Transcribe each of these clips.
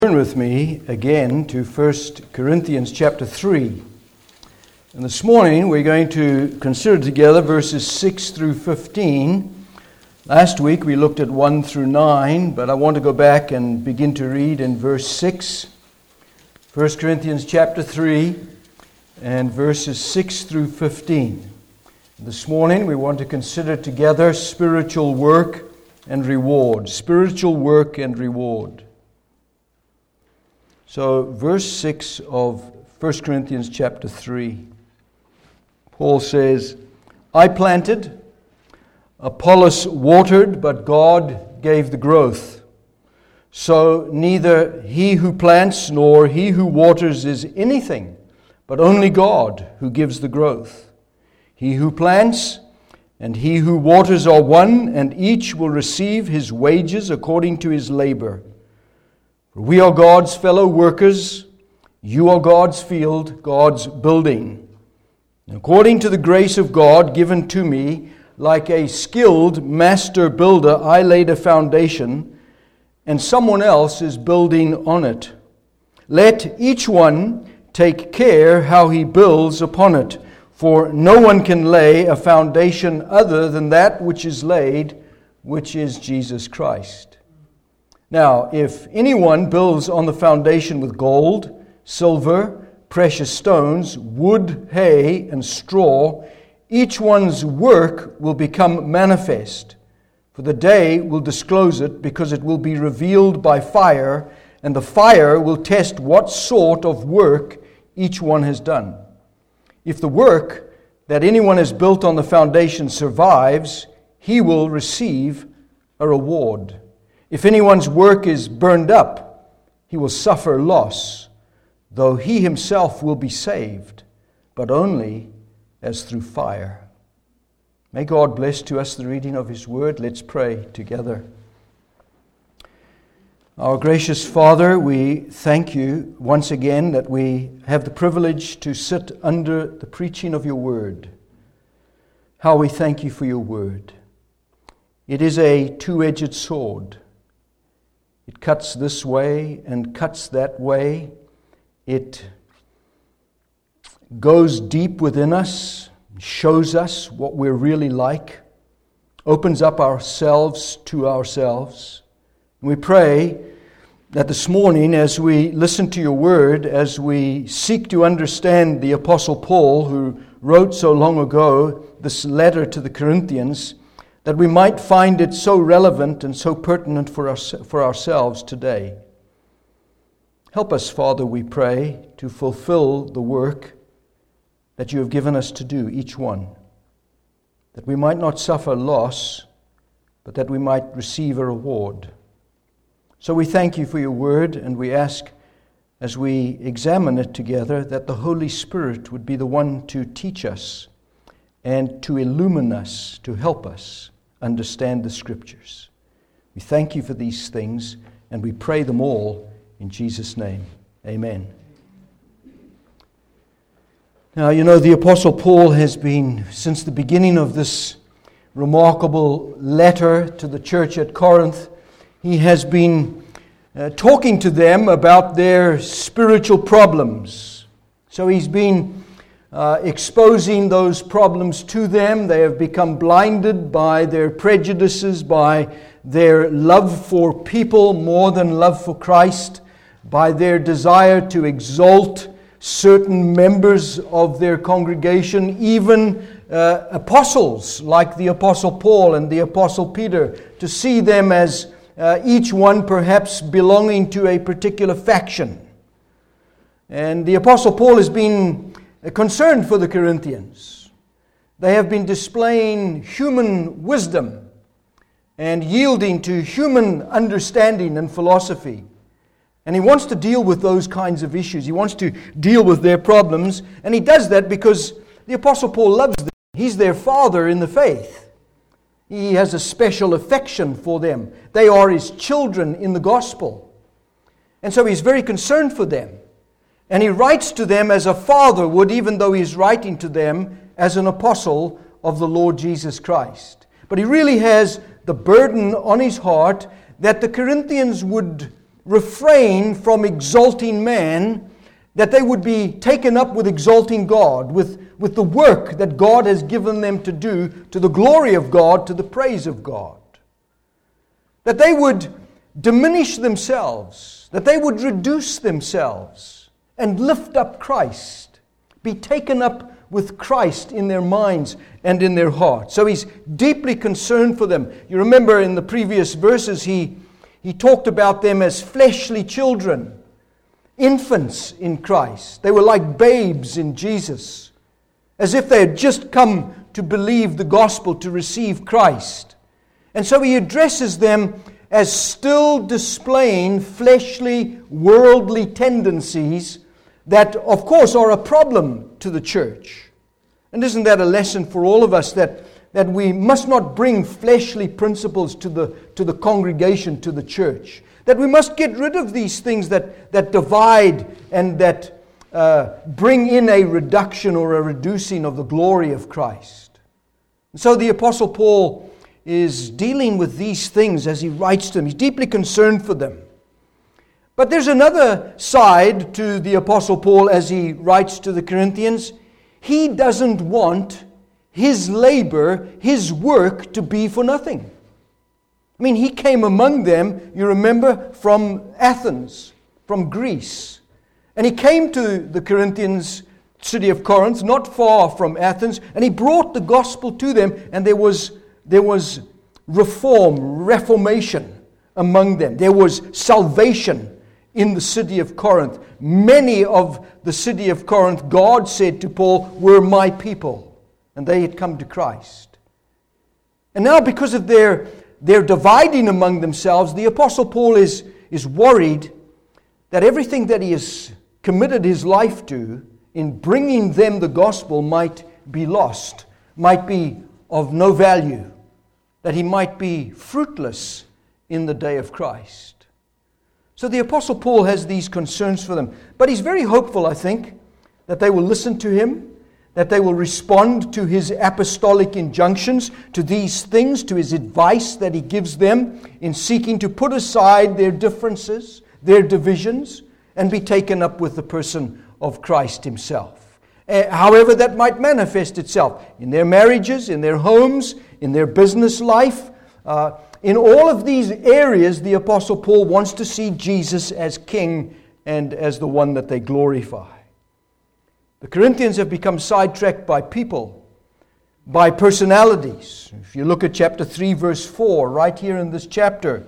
Turn with me again to 1 Corinthians chapter 3. And this morning we're going to consider together verses 6 through 15. Last week we looked at 1 through 9, but I want to go back and begin to read in verse 6. 1 Corinthians chapter 3 and verses 6 through 15. This morning we want to consider together spiritual work and reward. Spiritual work and reward. So, verse 6 of 1 Corinthians chapter 3, Paul says, I planted, Apollos watered, but God gave the growth. So neither he who plants nor he who waters is anything, but only God who gives the growth. He who plants and he who waters are one, and each will receive his wages according to his labor. For we are God's fellow workers, you are God's field, God's building. According to the grace of God given to me, like a skilled master builder, I laid a foundation, and someone else is building on it. Let each one take care how he builds upon it, for no one can lay a foundation other than that which is laid, which is Jesus Christ. Now, if anyone builds on the foundation with gold, silver, precious stones, wood, hay, and straw, each one's work will become manifest. For the day will disclose it, because it will be revealed by fire, and the fire will test what sort of work each one has done. If the work that anyone has built on the foundation survives, he will receive a reward. If anyone's work is burned up, he will suffer loss, though he himself will be saved, but only as through fire. May God bless to us the reading of His Word. Let's pray together. Our gracious Father, we thank You once again that we have the privilege to sit under the preaching of Your Word. How we thank You for Your Word. It is a two-edged sword. It cuts this way and cuts that way. It goes deep within us, shows us what we're really like, opens up ourselves to ourselves. And we pray that this morning, as we listen to Your Word, as we seek to understand the Apostle Paul, who wrote so long ago this letter to the Corinthians, that we might find it so relevant and so pertinent for ourselves today. Help us, Father, we pray, to fulfill the work that You have given us to do, each one, that we might not suffer loss, but that we might receive a reward. So we thank You for Your Word, and we ask, as we examine it together, that the Holy Spirit would be the one to teach us and to illumine us, to help us understand the Scriptures. We thank You for these things, and we pray them all in Jesus' name. Amen. Now, you know, the Apostle Paul has been, since the beginning of this remarkable letter to the church at Corinth, he has been talking to them about their spiritual problems. So he's been exposing those problems to them. They have become blinded by their prejudices, by their love for people more than love for Christ, by their desire to exalt certain members of their congregation, even apostles like the Apostle Paul and the Apostle Peter, to see them as each one perhaps belonging to a particular faction. And the Apostle Paul has been concerned for the Corinthians. They have been displaying human wisdom and yielding to human understanding and philosophy. And he wants to deal with those kinds of issues. He wants to deal with their problems. And he does that because the Apostle Paul loves them. He's their father in the faith. He has a special affection for them. They are his children in the gospel. And so he's very concerned for them. And he writes to them as a father would, even though he's writing to them as an apostle of the Lord Jesus Christ. But he really has the burden on his heart that the Corinthians would refrain from exalting man, that they would be taken up with exalting God, with the work that God has given them to do, to the glory of God, to the praise of God. That they would diminish themselves, that they would reduce themselves and lift up Christ, be taken up with Christ in their minds and in their hearts. So he's deeply concerned for them. You remember in the previous verses, he talked about them as fleshly children, infants in Christ. They were like babes in Jesus, as if they had just come to believe the gospel, to receive Christ. And so he addresses them as still displaying fleshly, worldly tendencies that, of course, are a problem to the church. And isn't that a lesson for all of us, that we must not bring fleshly principles to the congregation, to the church? That we must get rid of these things that divide and that bring in a reduction or a reducing of the glory of Christ. And so the Apostle Paul is dealing with these things as he writes to them. He's deeply concerned for them. But there's another side to the Apostle Paul as he writes to the Corinthians. He doesn't want his labor, his work, to be for nothing. I mean, he came among them, you remember, from Athens, from Greece. And he came to the Corinthians, city of Corinth, not far from Athens, and he brought the gospel to them, and there was reformation among them. There was salvation in the city of Corinth. Many of the city of Corinth, God said to Paul, were my people, and they had come to Christ. And now, because of their dividing among themselves, the Apostle Paul is worried that everything that he has committed his life to in bringing them the gospel might be lost, might be of no value, that he might be fruitless in the day of Christ. So the Apostle Paul has these concerns for them. But he's very hopeful, I think, that they will listen to him, that they will respond to his apostolic injunctions, to these things, to his advice that he gives them in seeking to put aside their differences, their divisions, and be taken up with the person of Christ himself. However that might manifest itself in their marriages, in their homes, in their business life. In all of these areas, the Apostle Paul wants to see Jesus as King and as the one that they glorify. The Corinthians have become sidetracked by people, by personalities. If you look at chapter 3, verse 4, right here in this chapter,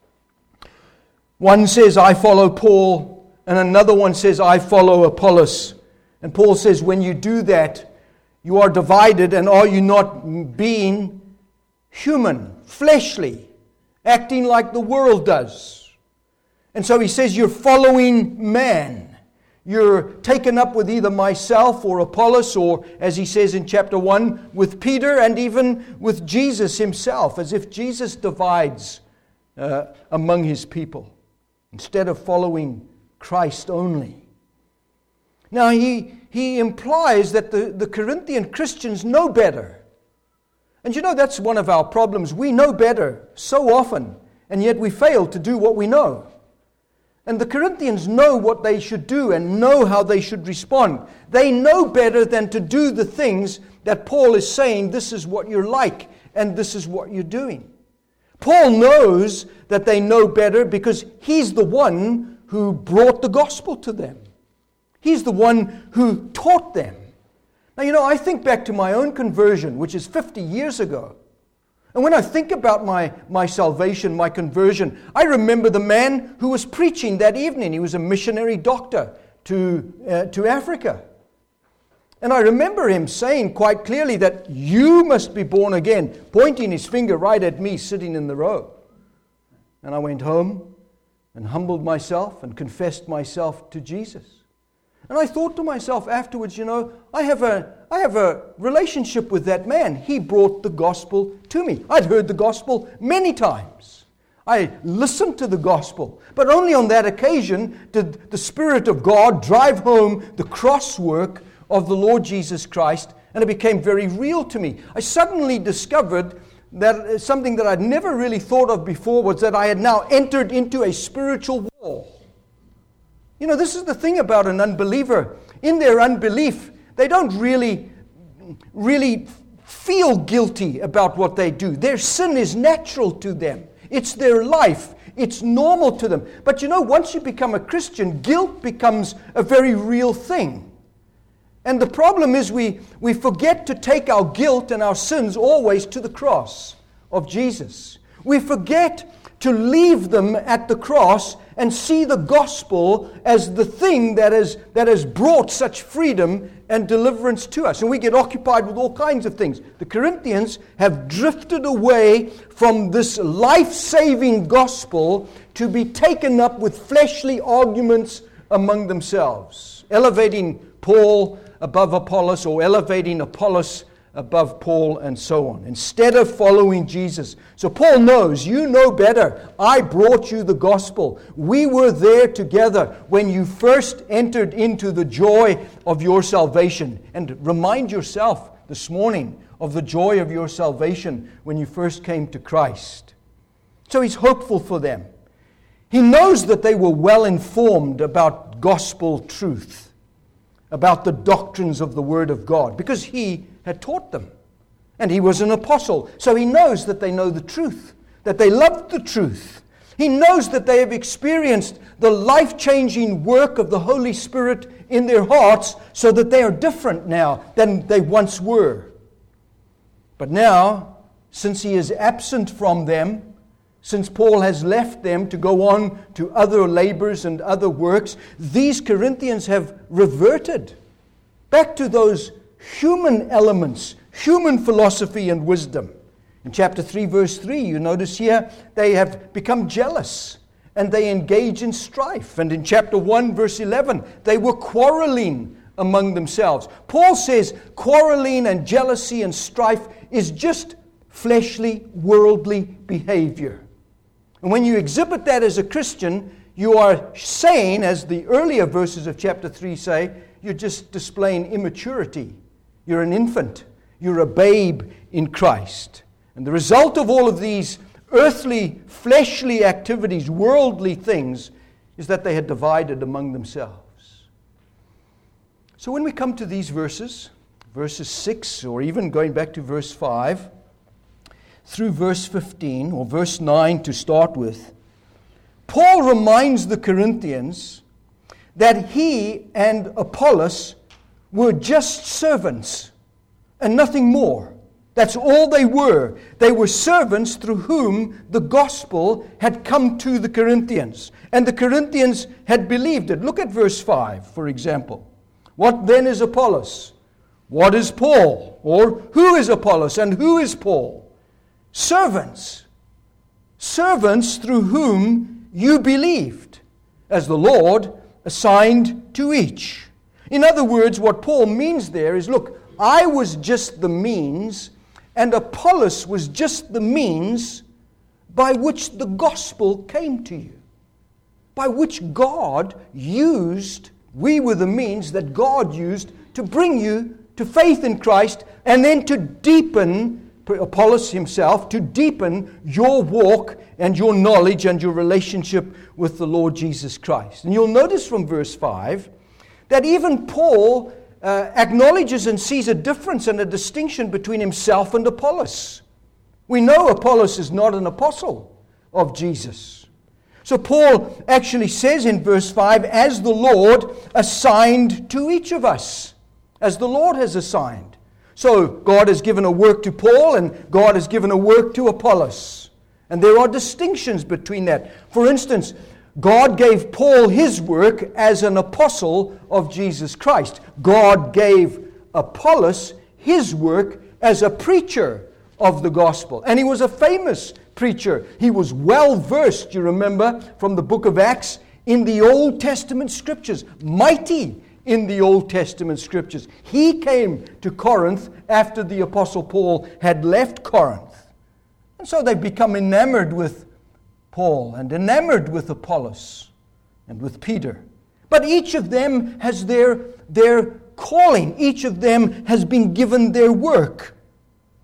one says, I follow Paul, and another one says, I follow Apollos. And Paul says, when you do that, you are divided, and are you not being human, fleshly, acting like the world does? And so he says, you're following man. You're taken up with either myself or Apollos, or, as he says in chapter 1, with Peter and even with Jesus himself, as if Jesus divides among his people, instead of following Christ only. Now, he implies that the Corinthian Christians know better. And you know, that's one of our problems. We know better so often, and yet we fail to do what we know. And the Corinthians know what they should do and know how they should respond. They know better than to do the things that Paul is saying, this is what you're like, and this is what you're doing. Paul knows that they know better because he's the one who brought the gospel to them. He's the one who taught them. Now, you know, I think back to my own conversion, which is 50 years ago. And when I think about my salvation, my conversion, I remember the man who was preaching that evening. He was a missionary doctor to Africa. And I remember him saying quite clearly that you must be born again, pointing his finger right at me sitting in the row. And I went home and humbled myself and confessed myself to Jesus. And I thought to myself afterwards, you know, I have a relationship with that man. He brought the gospel to me. I'd heard the gospel many times. I listened to the gospel. But only on that occasion did the Spirit of God drive home the cross work of the Lord Jesus Christ, and it became very real to me. I suddenly discovered that something that I'd never really thought of before was that I had now entered into a spiritual war. You know, this is the thing about an unbeliever. In their unbelief, they don't really feel guilty about what they do. Their sin is natural to them. It's their life. It's normal to them. But you know, once you become a Christian, guilt becomes a very real thing. And the problem is we forget to take our guilt and our sins always to the cross of Jesus. We forget to leave them at the cross and see the gospel as the thing that has brought such freedom and deliverance to us. And we get occupied with all kinds of things. The Corinthians have drifted away from this life-saving gospel to be taken up with fleshly arguments among themselves, elevating Paul above Apollos, or elevating Apollos above Paul, and so on, instead of following Jesus. So Paul knows, you know better. I brought you the gospel. We were there together when you first entered into the joy of your salvation. And remind yourself this morning of the joy of your salvation when you first came to Christ. So he's hopeful for them. He knows that they were well informed about gospel truth, about the doctrines of the Word of God, because he had taught them. And he was an apostle. So he knows that they know the truth, that they love the truth. He knows that they have experienced the life-changing work of the Holy Spirit in their hearts, so that they are different now than they once were. But now, since he is absent from them, since Paul has left them to go on to other labors and other works, these Corinthians have reverted back to those human elements, human philosophy and wisdom. In chapter 3, verse 3, you notice here, they have become jealous and they engage in strife. And in chapter 1, verse 11, they were quarreling among themselves. Paul says quarreling and jealousy and strife is just fleshly, worldly behavior. And when you exhibit that as a Christian, you are saying, as the earlier verses of chapter 3 say, you're just displaying immaturity. You're an infant. You're a babe in Christ. And the result of all of these earthly, fleshly activities, worldly things, is that they had divided among themselves. So when we come to these verses 6, or even going back to verse 5, through verse 15, or verse 9 to start with, Paul reminds the Corinthians that he and Apollos were just servants and nothing more. That's all they were. They were servants through whom the gospel had come to the Corinthians. And the Corinthians had believed it. Look at verse 5, for example. What then is Apollos? What is Paul? Or who is Apollos and who is Paul? Servants. Servants through whom you believed, as the Lord assigned to each. In other words, what Paul means there is, look, I was just the means, and Apollos was just the means by which the gospel came to you. By which God used, we were the means that God used to bring you to faith in Christ, and then to deepen Apollos himself, to deepen your walk and your knowledge and your relationship with the Lord Jesus Christ. And you'll notice from verse 5 that even Paul acknowledges and sees a difference and a distinction between himself and Apollos. We know Apollos is not an apostle of Jesus. So Paul actually says in verse 5, as the Lord assigned to each of us, as the Lord has assigned. So God has given a work to Paul and God has given a work to Apollos. And there are distinctions between that. For instance, God gave Paul his work as an apostle of Jesus Christ. God gave Apollos his work as a preacher of the gospel. And he was a famous preacher. He was well versed, you remember, from the book of Acts, in the Old Testament scriptures. Mighty in the Old Testament scriptures. He came to Corinth after the Apostle Paul had left Corinth. And so they've become enamored with Paul and enamored with Apollos and with Peter. But each of them has their calling. Each of them has been given their work.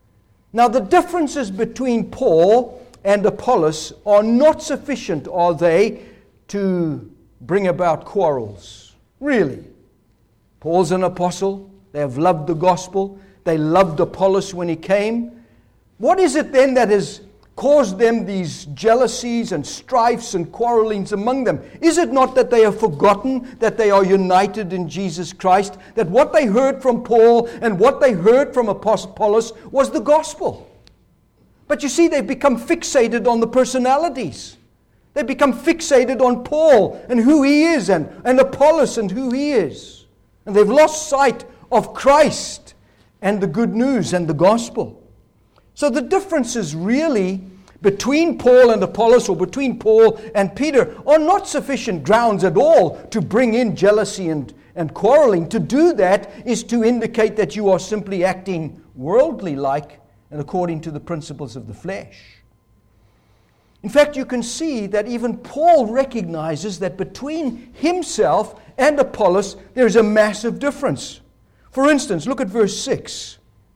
Now, the differences between Paul and Apollos are not sufficient, are they, to bring about quarrels? Really. Paul's an apostle. They have loved the gospel. They loved Apollos when he came. What is it then that has caused them these jealousies and strifes and quarrelings among them? Is it not that they have forgotten that they are united in Jesus Christ, that what they heard from Paul and what they heard from Apollos was the gospel? But you see, they've become fixated on the personalities. They've become fixated on Paul and who he is, and Apollos and who he is. And they've lost sight of Christ and the good news and the gospel. So the differences really between Paul and Apollos, or between Paul and Peter, are not sufficient grounds at all to bring in jealousy and quarreling. To do that is to indicate that you are simply acting worldly-like and according to the principles of the flesh. In fact, you can see that even Paul recognizes that between himself and Apollos, there's a massive difference. For instance, look at verse 6.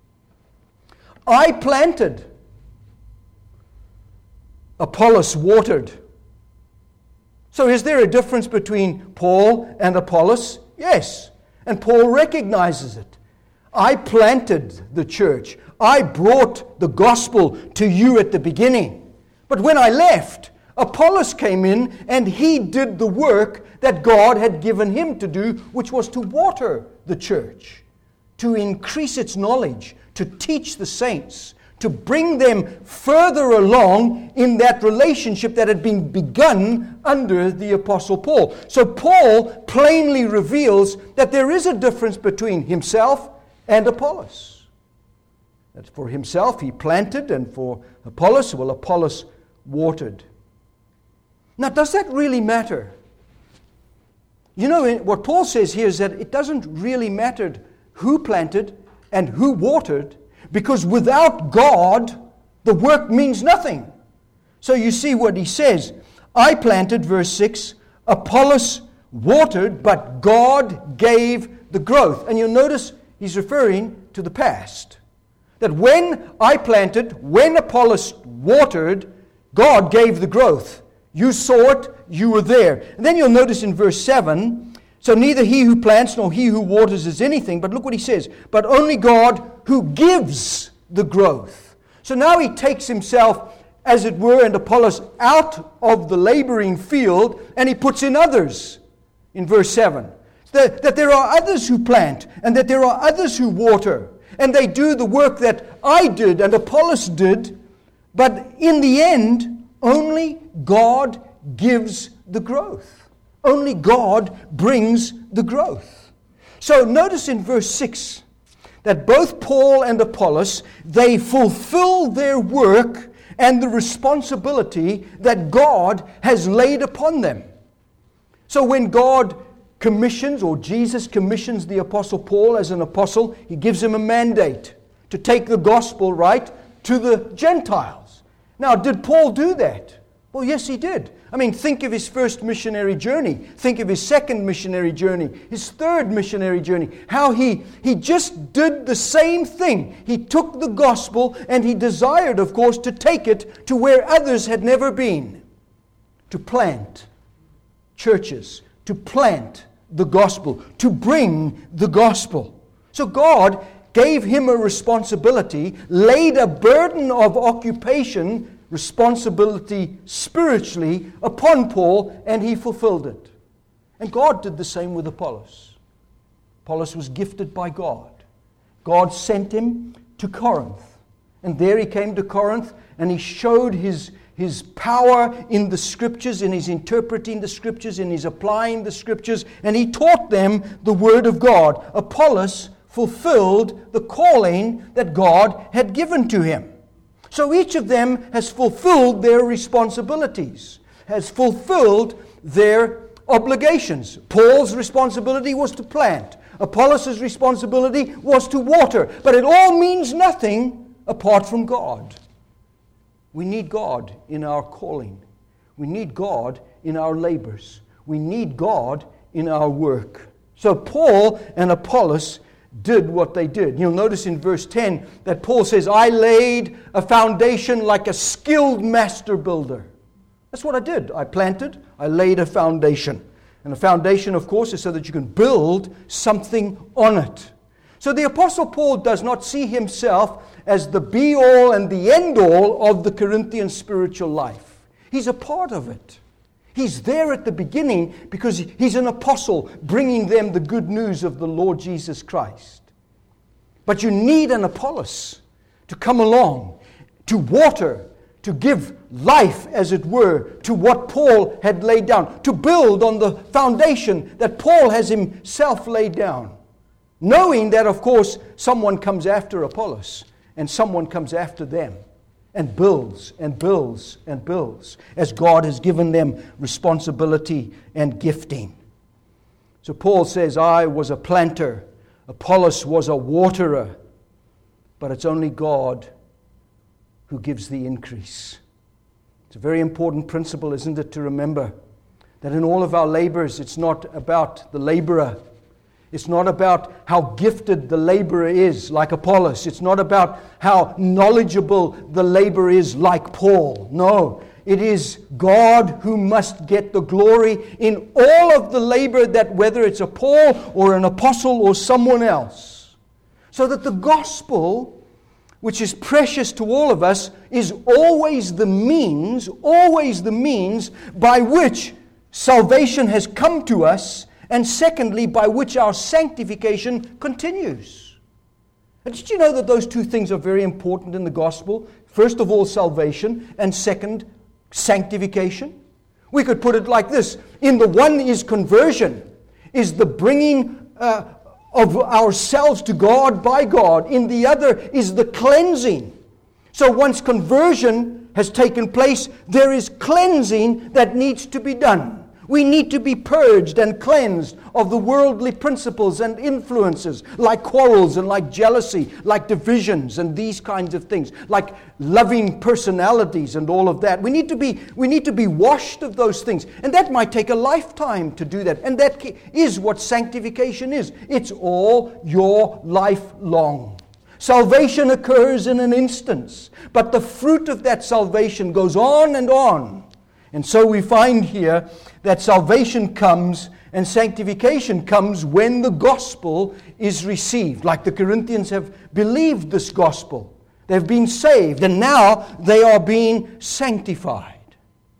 I planted, Apollos watered. So is there a difference between Paul and Apollos? Yes. And Paul recognizes it. I planted the church. I brought the gospel to you at the beginning. But when I left, Apollos came in and he did the work that God had given him to do, which was to water the church, to increase its knowledge, to teach the saints, to bring them further along in that relationship that had been begun under the Apostle Paul. So Paul plainly reveals that there is a difference between himself and Apollos. That for himself he planted, and for Apollos, well, Apollos watered. Now, does that really matter? You know, what Paul says here is that it doesn't really matter who planted and who watered, because without God, the work means nothing. So you see what he says. I planted, verse 6, Apollos watered, but God gave the growth. And you'll notice he's referring to the past. That when I planted, when Apollos watered, God gave the growth. You saw it, you were there. And then you'll notice in verse 7, so neither he who plants nor he who waters is anything, but look what he says, but only God who gives the growth. So now he takes himself, as it were, and Apollos out of the laboring field, and he puts in others in verse 7. That there are others who plant, and that there are others who water, and they do the work that I did and Apollos did, but in the end, only God gives the growth. Only God brings the growth. So notice in verse 6 that both Paul and Apollos, they fulfill their work and the responsibility that God has laid upon them. So when God commissions, or Jesus commissions the Apostle Paul as an apostle, he gives him a mandate to take the gospel, right, to the Gentiles. Now, did Paul do that? Well, yes, he did. I mean, think of his first missionary journey. Think of his second missionary journey. His third missionary journey. How he just did the same thing. He took the gospel and he desired, of course, to take it to where others had never been. To plant churches. To plant the gospel. To bring the gospel. So God gave him a responsibility, laid a burden of occupation, responsibility spiritually upon Paul, and he fulfilled it. And God did the same with Apollos. Apollos was gifted by God. God sent him to Corinth. And there he came to Corinth, and he showed his power in the Scriptures, in his interpreting the Scriptures, in his applying the Scriptures, and he taught them the Word of God. Apollos fulfilled the calling that God had given to him. So each of them has fulfilled their responsibilities, has fulfilled their obligations. Paul's responsibility was to plant. Apollos' responsibility was to water. But it all means nothing apart from God. We need God in our calling. We need God in our labors. We need God in our work. So Paul and Apollos, did what they did. You'll notice in verse 10 that Paul says, I laid a foundation like a skilled master builder. That's what I did. I planted, I laid a foundation. And a foundation, of course, is so that you can build something on it. So the Apostle Paul does not see himself as the be-all and the end-all of the Corinthian spiritual life. He's a part of it. He's there at the beginning because he's an apostle bringing them the good news of the Lord Jesus Christ. But you need an Apollos to come along, to water, to give life, as it were, to what Paul had laid down, to build on the foundation that Paul has himself laid down. Knowing that, of course, someone comes after Apollos and someone comes after them and builds and builds and builds as God has given them responsibility and gifting. So Paul says, I was a planter, Apollos was a waterer, but it's only God who gives the increase. It's a very important principle, isn't it, to remember that in all of our labors, it's not about the laborer. It's not about how gifted the laborer is, like Apollos. It's not about how knowledgeable the laborer is, like Paul. No, it is God who must get the glory in all of the labor, that whether it's a Paul or an apostle or someone else. So that the gospel, which is precious to all of us, is always the means by which salvation has come to us, and secondly, by which our sanctification continues. And did you know that those two things are very important in the gospel? First of all, salvation, and second, sanctification. We could put it like this. In the one is conversion, is the bringing of ourselves to God by God. In the other is the cleansing. So once conversion has taken place, there is cleansing that needs to be done. We need to be purged and cleansed of the worldly principles and influences, like quarrels and like jealousy, like divisions and these kinds of things, like loving personalities and all of that. We need to be washed of those things. And that might take a lifetime to do that. And that is what sanctification is. It's all your life long. Salvation occurs in an instance, but the fruit of that salvation goes on and on. And so we find here that salvation comes and sanctification comes when the gospel is received. Like the Corinthians have believed this gospel. They've been saved, and now they are being sanctified.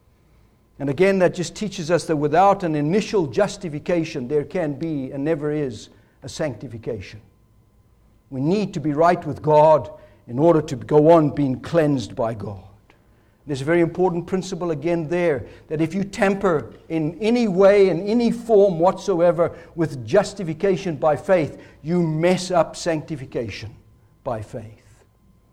And again, that just teaches us that without an initial justification, there can be and never is a sanctification. We need to be right with God in order to go on being cleansed by God. There's a very important principle again there, that if you tamper in any way, in any form whatsoever with justification by faith, you mess up sanctification by faith.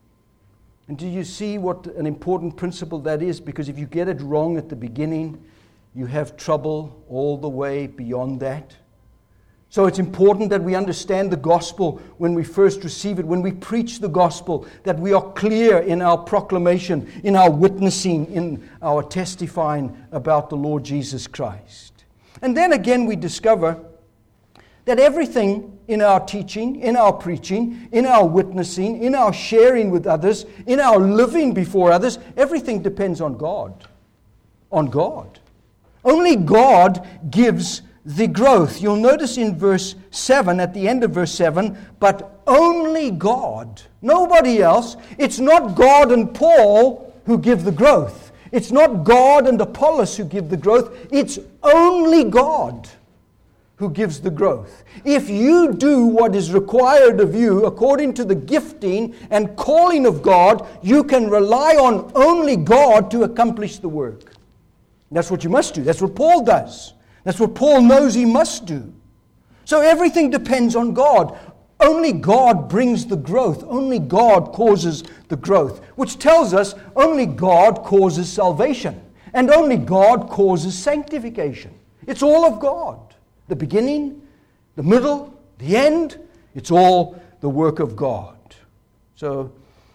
And do you see what an important principle that is? Because if you get it wrong at the beginning, you have trouble all the way beyond that. So it's important that we understand the gospel when we first receive it, when we preach the gospel, that we are clear in our proclamation, in our witnessing, in our testifying about the Lord Jesus Christ. And then again we discover that everything in our teaching, in our preaching, in our witnessing, in our sharing with others, in our living before others, everything depends on God. On God. Only God gives the growth. You'll notice in verse 7, at the end of verse 7, but only God, nobody else. It's not God and Paul who give the growth. It's not God and Apollos who give the growth. It's only God who gives the growth. If you do what is required of you according to the gifting and calling of God, you can rely on only God to accomplish the work. That's what you must do. That's what Paul does. That's what Paul knows he must do. So everything depends on God. Only God brings the growth. Only God causes the growth. Which tells us only God causes salvation. And only God causes sanctification. It's all of God. The beginning, the middle, the end. It's all the work of God. So,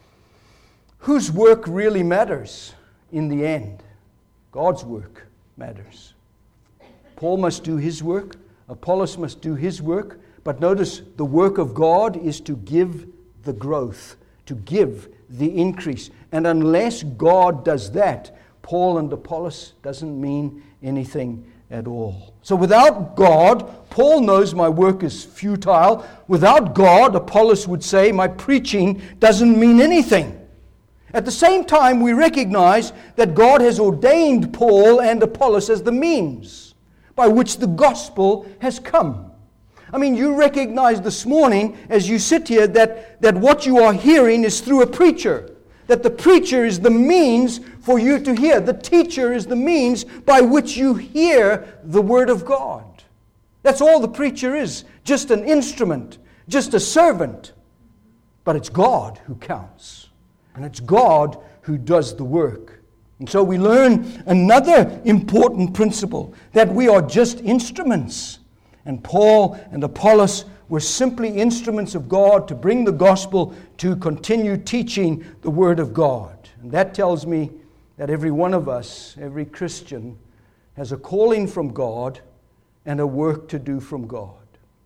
whose work really matters in the end? God's work matters. Paul must do his work. Apollos must do his work. But notice, the work of God is to give the growth, to give the increase. And unless God does that, Paul and Apollos doesn't mean anything at all. So without God, Paul knows my work is futile. Without God, Apollos would say, my preaching doesn't mean anything. At the same time, we recognize that God has ordained Paul and Apollos as the means by which the gospel has come. I mean, you recognize this morning as you sit here that what you are hearing is through a preacher. That the preacher is the means for you to hear. The teacher is the means by which you hear the Word of God. That's all the preacher is. Just an instrument. Just a servant. But it's God who counts. And it's God who does the work. And so we learn another important principle. That we are just instruments. And Paul and Apollos were simply instruments of God to bring the gospel, to continue teaching the Word of God. And that tells me that every one of us, every Christian, has a calling from God and a work to do from God.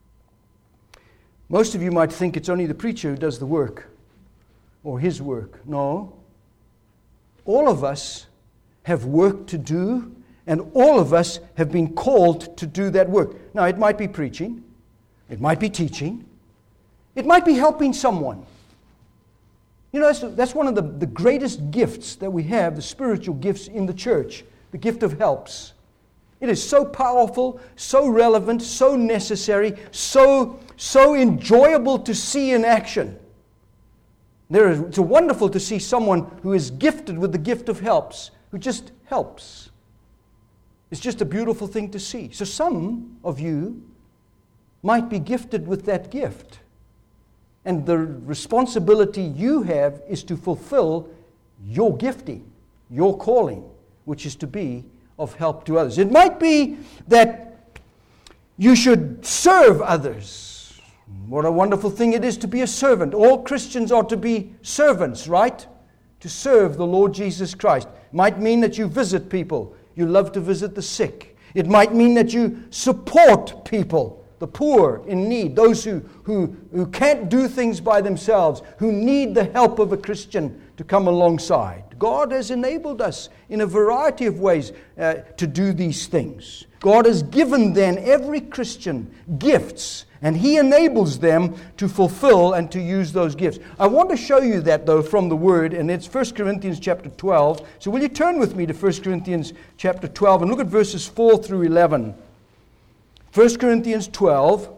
Most of you might think it's only the preacher who does the work, or his work. No. All of us have work to do, and all of us have been called to do that work. Now, it might be preaching. It might be teaching. It might be helping someone. You know, that's one of the greatest gifts that we have, the spiritual gifts in the church, the gift of helps. It is so powerful, so relevant, so necessary, so enjoyable to see in action. It's wonderful to see someone who is gifted with the gift of helps, who just helps. It's just a beautiful thing to see. So some of you might be gifted with that gift. And the responsibility you have is to fulfill your gifting, your calling, which is to be of help to others. It might be that you should serve others. What a wonderful thing it is to be a servant. All Christians are to be servants, right? To serve the Lord Jesus Christ. It might mean that you visit people. You love to visit the sick. It might mean that you support people. The poor in need, those who can't do things by themselves, who need the help of a Christian to come alongside. God has enabled us in a variety of ways to do these things. God has given then every Christian gifts, and He enables them to fulfill and to use those gifts. I want to show you that, though, from the Word, and it's 1 Corinthians chapter 12. So will you turn with me to 1 Corinthians chapter 12 and look at verses 4 through 11. 1 Corinthians 12.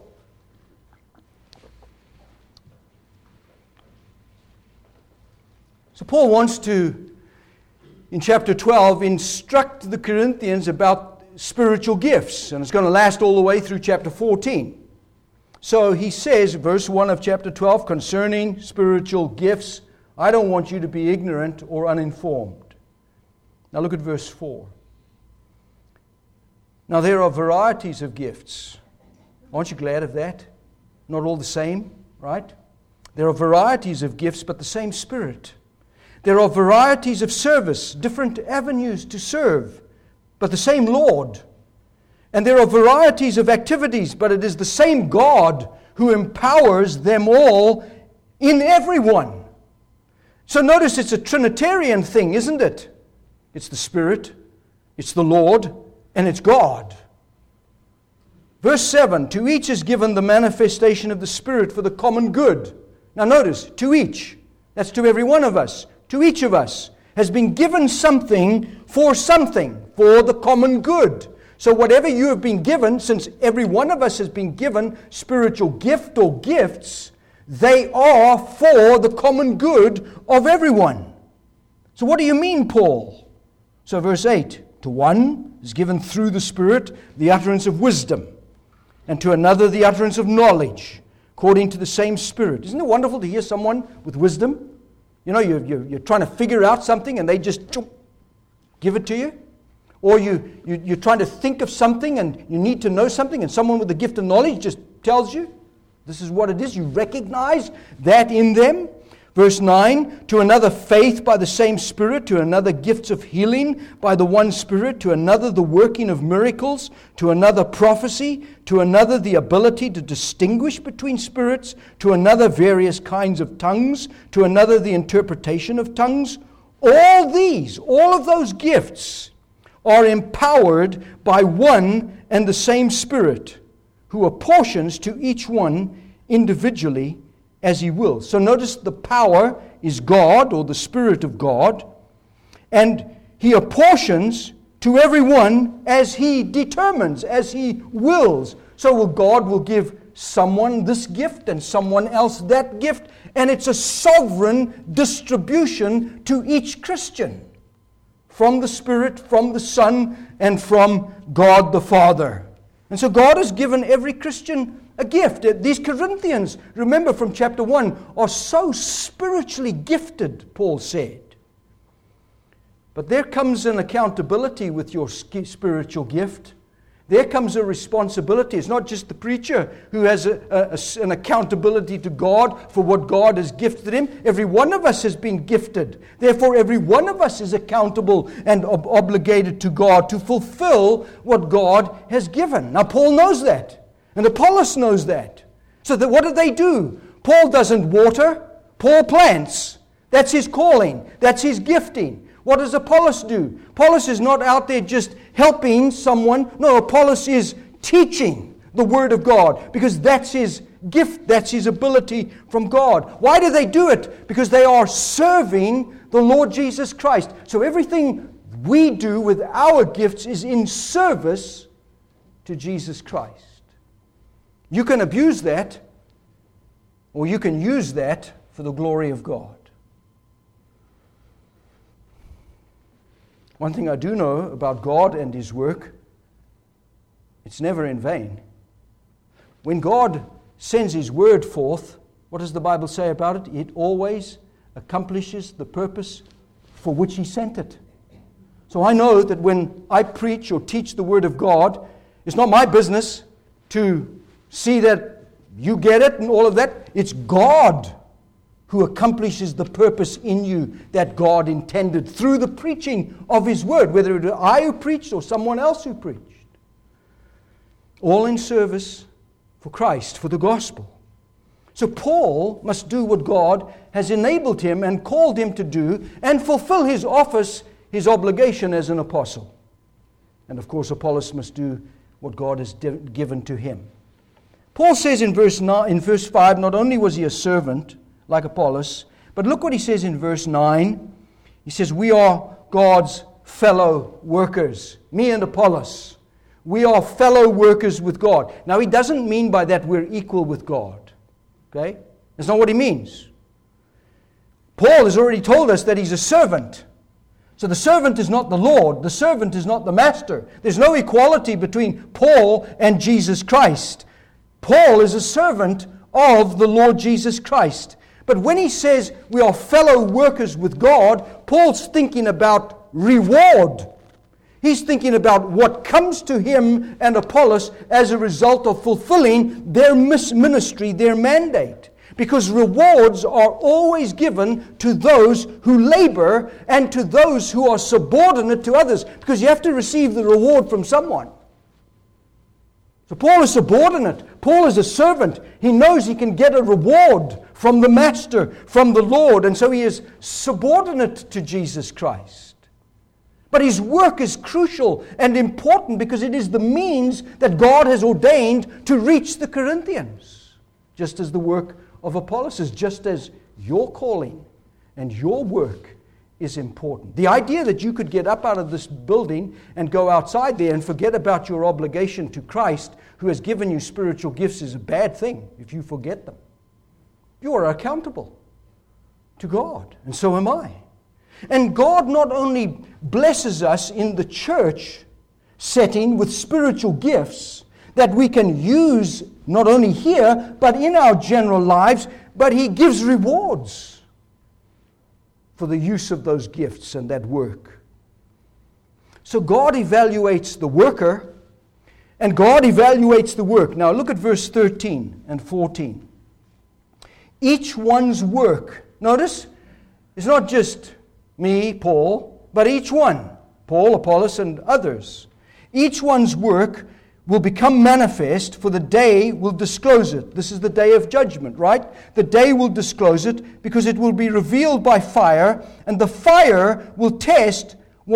So Paul wants to, in chapter 12, instruct the Corinthians about spiritual gifts. And it's going to last all the way through chapter 14. So he says, verse 1 of chapter 12, concerning spiritual gifts, I don't want you to be ignorant or uninformed. Now look at verse 4. Now, there are varieties of gifts. Aren't you glad of that? Not all the same, right? There are varieties of gifts, but the same Spirit. There are varieties of service, different avenues to serve, but the same Lord. And there are varieties of activities, but it is the same God who empowers them all in everyone. So notice it's a Trinitarian thing, isn't it? It's the Spirit, it's the Lord, and it's God. Verse 7, to each is given the manifestation of the Spirit for the common good. Now notice, to each, that's to every one of us, to each of us has been given something, for the common good. So whatever you have been given, since every one of us has been given spiritual gift or gifts, they are for the common good of everyone. So what do you mean, Paul? So verse 8, to one is given through the Spirit the utterance of wisdom, and to another the utterance of knowledge, according to the same Spirit. Isn't it wonderful to hear someone with wisdom? You know, you're trying to figure out something and they just give it to you. Or you're trying to think of something and you need to know something, and someone with the gift of knowledge just tells you this is what it is. You recognize that in them. Verse 9, to another faith by the same Spirit, to another gifts of healing by the one Spirit, to another the working of miracles, to another prophecy, to another the ability to distinguish between spirits, to another various kinds of tongues, to another the interpretation of tongues. All of those gifts are empowered by one and the same Spirit, who apportions to each one individually as He wills. So notice the power is God, or the Spirit of God, and He apportions to everyone as He determines, as He wills. So God will give someone this gift and someone else that gift, and it's a sovereign distribution to each Christian from the Spirit, from the Son, and from God the Father. And so God has given every Christian a gift. These Corinthians, remember from chapter 1, are so spiritually gifted, Paul said. But there comes an accountability with your spiritual gift. There comes a responsibility. It's not just the preacher who has an accountability to God for what God has gifted him. Every one of us has been gifted. Therefore, every one of us is accountable and obligated to God to fulfill what God has given. Now, Paul knows that. And Apollos knows that. So what do? Paul doesn't water. Paul plants. That's his calling. That's his gifting. What does Apollos do? Apollos is not out there just helping someone. No, Apollos is teaching the Word of God, because that's his gift. That's his ability from God. Why do they do it? Because they are serving the Lord Jesus Christ. So everything we do with our gifts is in service to Jesus Christ. You can abuse that, or you can use that for the glory of God. One thing I do know about God and His work, it's never in vain. When God sends His word forth, what does the Bible say about it? It always accomplishes the purpose for which He sent it. So I know that when I preach or teach the Word of God, it's not my business to see that you get it and all of that. It's God who accomplishes the purpose in you that God intended through the preaching of His Word, whether it was I who preached or someone else who preached. All in service for Christ, for the gospel. So Paul must do what God has enabled him and called him to do, and fulfill his office, his obligation as an apostle. And of course Apollos must do what God has given to him. Paul says in verse 5, not only was he a servant like Apollos, but look what he says in verse 9. He says, we are God's fellow workers. Me and Apollos. We are fellow workers with God. Now he doesn't mean by that we're equal with God. Okay? That's not what he means. Paul has already told us that he's a servant. So the servant is not the Lord. The servant is not the master. There's no equality between Paul and Jesus Christ. Paul is a servant of the Lord Jesus Christ. But when he says we are fellow workers with God, Paul's thinking about reward. He's thinking about what comes to him and Apollos as a result of fulfilling their ministry, their mandate. Because rewards are always given to those who labor and to those who are subordinate to others. Because you have to receive the reward from someone. So Paul is subordinate. Paul is a servant. He knows he can get a reward from the Master, from the Lord. And so he is subordinate to Jesus Christ. But his work is crucial and important because it is the means that God has ordained to reach the Corinthians. Just as the work of Apollos is, just as your calling and your work is important. The idea that you could get up out of this building and go outside there and forget about your obligation to Christ, who has given you spiritual gifts, is a bad thing if you forget them. You are accountable to God, and so am I. And God not only blesses us in the church setting with spiritual gifts that we can use not only here, but in our general lives, but He gives rewards for the use of those gifts and that work. So God evaluates the worker, and God evaluates the work. Now look at verse 13 and 14. Each one's work. Notice, it's not just me, Paul, but each one, Paul, Apollos, and others. Each one's work will become manifest, for the day will disclose it. This is the day of judgment, right? The day will disclose it because it will be revealed by fire, and the fire will test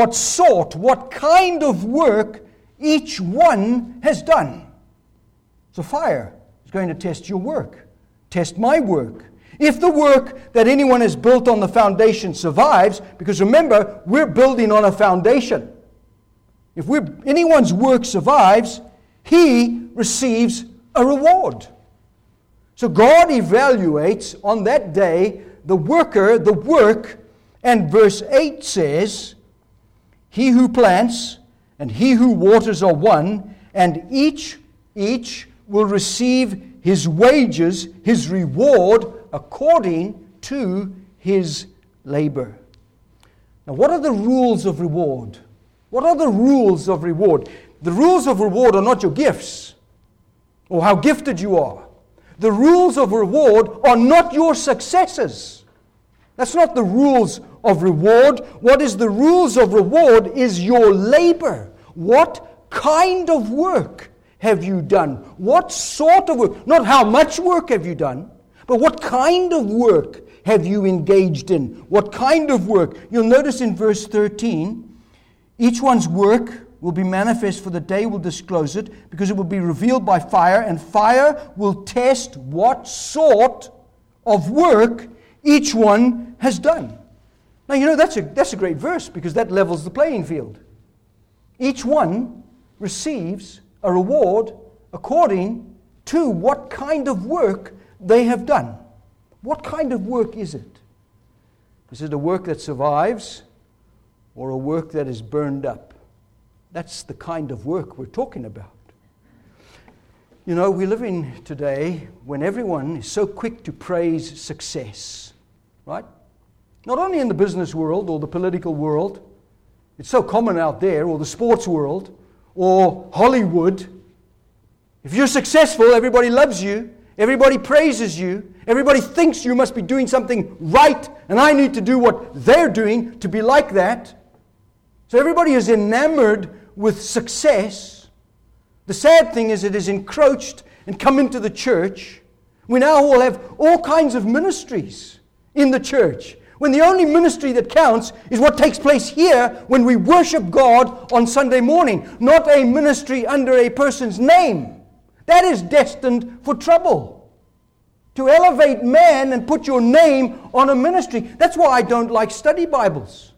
what kind of work each one has done. So fire is going to test your work, test my work. If the work that anyone has built on the foundation survives, because remember, we're building on a foundation. If anyone's work survives, he receives a reward. So God evaluates on that day the worker, the work, and verse 8 says, he who plants and he who waters are one, and each will receive his wages, his reward, according to his labor. Now, what are the rules of reward? What are the rules of reward? The rules of reward are not your gifts or how gifted you are. The rules of reward are not your successes. That's not the rules of reward. What is the rules of reward is your labor. What kind of work have you done? What sort of work? Not how much work have you done, but what kind of work have you engaged in? What kind of work? You'll notice in verse 13, each one's work will be manifest, for the day will disclose it, because it will be revealed by fire, and fire will test what sort of work each one has done. Now, that's a great verse, because that levels the playing field. Each one receives a reward according to what kind of work they have done. What kind of work is it? Is it a work that survives or a work that is burned up? That's the kind of work we're talking about. We live in today when everyone is so quick to praise success, right? Not only in the business world or the political world, it's so common out there, or the sports world, or Hollywood. If you're successful, everybody loves you, everybody praises you, everybody thinks you must be doing something right, and I need to do what they're doing to be like that. So everybody is enamored with success. The sad thing is it is encroached and come into the church. We now all have all kinds of ministries in the church, when the only ministry that counts is what takes place here when we worship God on Sunday morning, not a ministry under a person's name. That is destined for trouble. To elevate man and put your name on a ministry. That's why I don't like study Bibles.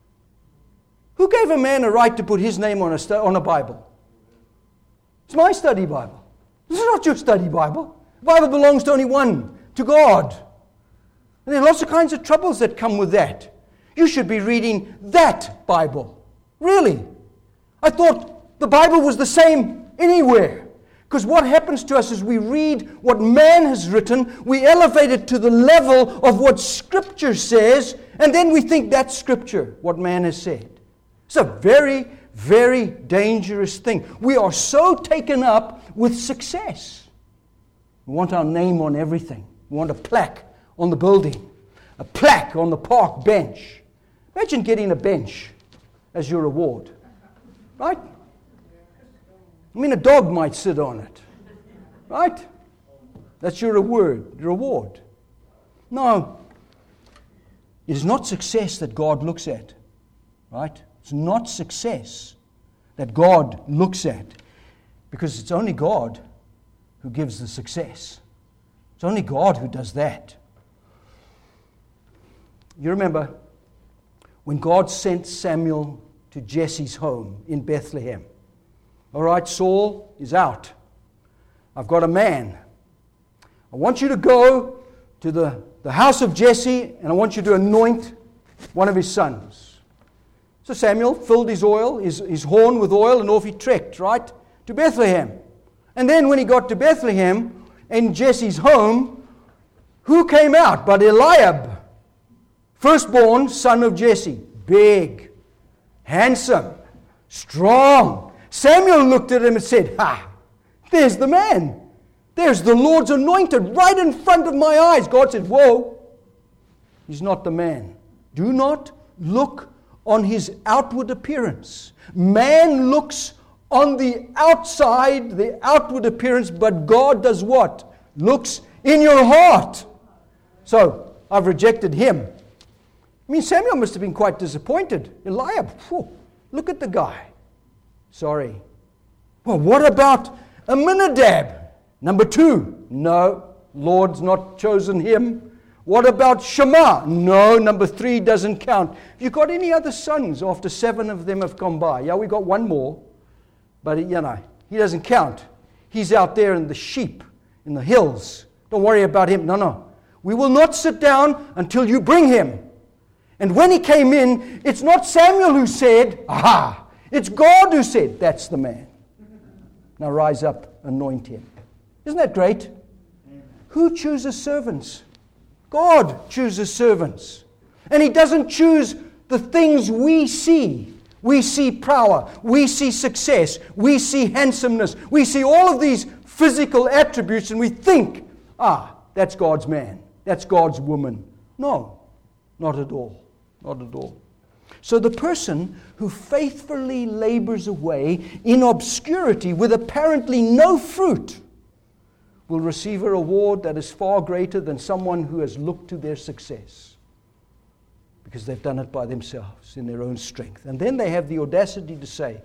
Who gave a man a right to put his name on a Bible? It's my study Bible. This is not your study Bible. The Bible belongs to only one, to God. And there are lots of kinds of troubles that come with that. You should be reading that Bible. Really. I thought the Bible was the same anywhere. Because what happens to us is we read what man has written, we elevate it to the level of what Scripture says, and then we think that's Scripture, what man has said. It's a very, very dangerous thing. We are so taken up with success. We want our name on everything. We want a plaque on the building, a plaque on the park bench. Imagine getting a bench as your reward, right? I mean, a dog might sit on it, right? That's your reward. No, it is not success that God looks at, right? It's not success that God looks at, because it's only God who gives the success. It's only God who does that. You remember when God sent Samuel to Jesse's home in Bethlehem. All right, Saul is out. I've got a man. I want you to go to the house of Jesse, and I want you to anoint one of his sons. So Samuel filled his horn with oil, and off he trekked, right, to Bethlehem. And then when he got to Bethlehem, in Jesse's home, who came out but Eliab? Firstborn son of Jesse, big, handsome, strong. Samuel looked at him and said, there's the man. There's the Lord's anointed right in front of my eyes. God said, whoa, He's not the man. Do not look on his outward appearance. Man looks on the outside, the outward appearance, but God does what? Looks in your heart. So, I've rejected him. I mean, Samuel must have been quite disappointed. Eliab, look at the guy. Sorry. Well, what about Aminadab? Number 2. No, Lord's not chosen him. What about Shammah? No, number 3 doesn't count. Have you got any other sons after 7 of them have gone by? Yeah, we got one more. But, he doesn't count. He's out there in the sheep, in the hills. Don't worry about him. No. We will not sit down until you bring him. And when he came in, it's not Samuel who said, aha, it's God who said, that's the man. Now rise up, anoint him. Isn't that great? Who chooses servants? God chooses servants. And he doesn't choose the things we see. We see power. We see success. We see handsomeness. We see all of these physical attributes and we think, that's God's man. That's God's woman. No, not at all. Not at all. So the person who faithfully labors away in obscurity with apparently no fruit will receive a reward that is far greater than someone who has looked to their success, because they've done it by themselves in their own strength. And then they have the audacity to say,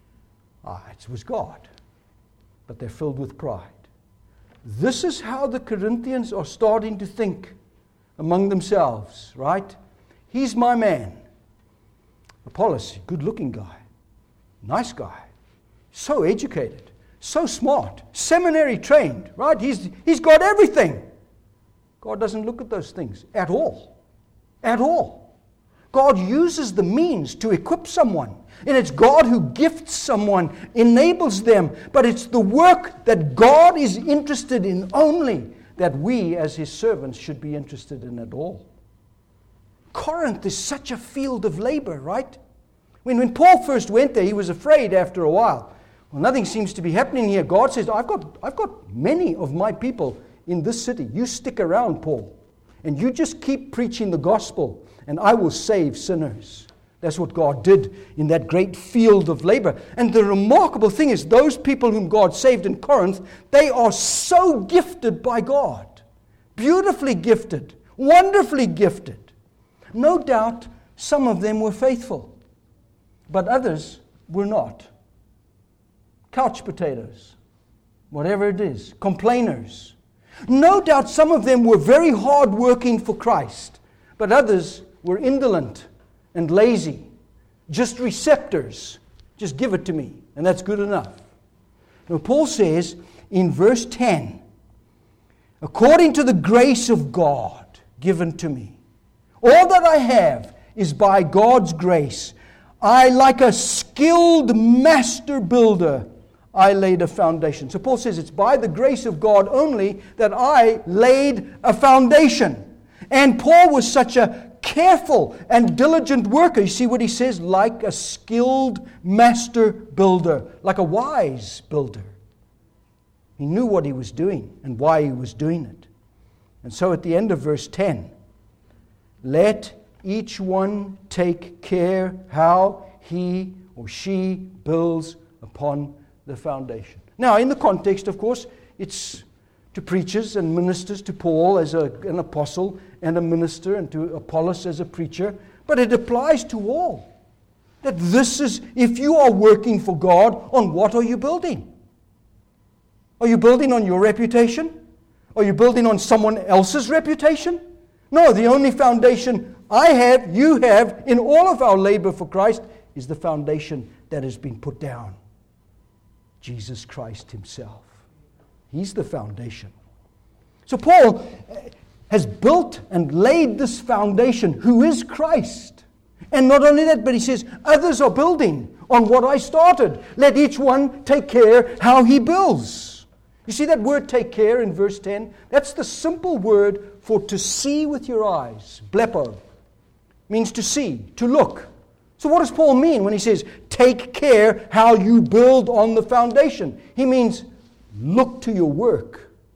it was God. But they're filled with pride. This is how the Corinthians are starting to think among themselves, right? He's my man. Apollos, good-looking guy, nice guy, so educated, so smart, seminary trained, right? He's got everything. God doesn't look at those things at all. At all. God uses the means to equip someone. And it's God who gifts someone, enables them. But it's the work that God is interested in only that we as his servants should be interested in at all. Corinth is such a field of labor, right? When Paul first went there, he was afraid after a while. Well, nothing seems to be happening here. God says, I've got many of my people in this city. You stick around, Paul, and you just keep preaching the gospel, and I will save sinners. That's what God did in that great field of labor. And the remarkable thing is, those people whom God saved in Corinth, they are so gifted by God. Beautifully gifted. Wonderfully gifted. No doubt some of them were faithful, but others were not. Couch potatoes, whatever it is, complainers. No doubt some of them were very hard working for Christ, but others were indolent and lazy, just receptors. Just give it to me, and that's good enough. Now, Paul says in verse 10, according to the grace of God given to me, all that I have is by God's grace. I, like a skilled master builder, I laid a foundation. So Paul says it's by the grace of God only that I laid a foundation. And Paul was such a careful and diligent worker. You see what he says? Like a skilled master builder, like a wise builder. He knew what he was doing and why he was doing it. And so at the end of verse 10, let each one take care how he or she builds upon the foundation. Now, in the context, of course, it's to preachers and ministers, to Paul as an apostle and a minister, and to Apollos as a preacher, but it applies to all. That this is, if you are working for God, on what are you building? Are you building on your reputation? Are you building on someone else's reputation? No, the only foundation I have, you have, in all of our labor for Christ is the foundation that has been put down. Jesus Christ himself. He's the foundation. So Paul has built and laid this foundation, who is Christ. And not only that, but he says, others are building on what I started. Let each one take care how he builds. You see that word take care in verse 10? That's the simple word for to see with your eyes. Blepo means to see, to look. So what does Paul mean when he says, take care how you build on the foundation? He means, look to your work.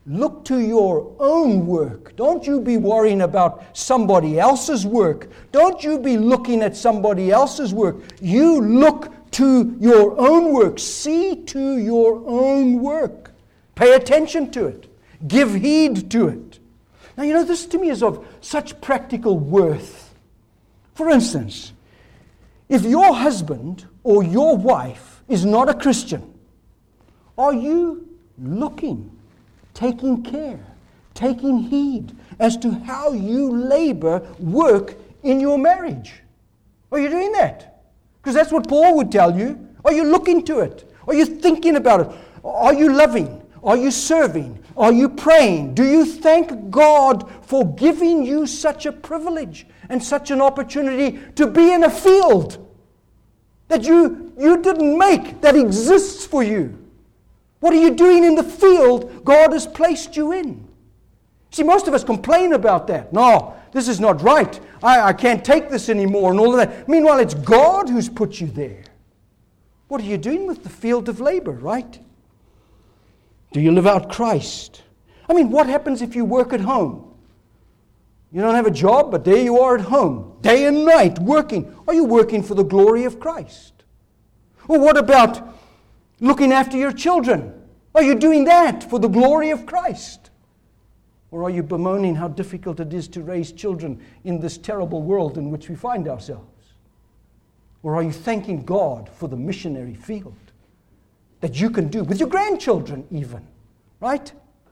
look to your own work. Don't you be worrying about somebody else's work. Don't you be looking at somebody else's work. You look to your own work. See to your own work. Pay attention to it. Give heed to it. Now, this to me is of such practical worth. For instance, if your husband or your wife is not a Christian, are you looking, taking care, taking heed as to how you labor, work in your marriage? Are you doing that? Because that's what Paul would tell you. Are you looking to it? Are you thinking about it? Are you loving? Are you serving? Are you praying? Do you thank God for giving you such a privilege and such an opportunity to be in a field that you didn't make, that exists for you? What are you doing in the field God has placed you in? See, most of us complain about that. No, this is not right. I can't take this anymore and all of that. Meanwhile, it's God who's put you there. What are you doing with the field of labor, right? Do you live out Christ? What happens if you work at home? You don't have a job, but there you are at home, day and night, working. Are you working for the glory of Christ? Or what about looking after your children? Are you doing that for the glory of Christ? Or are you bemoaning how difficult it is to raise children in this terrible world in which we find ourselves? Or are you thanking God for the missionary field that you can do with your grandchildren even, right?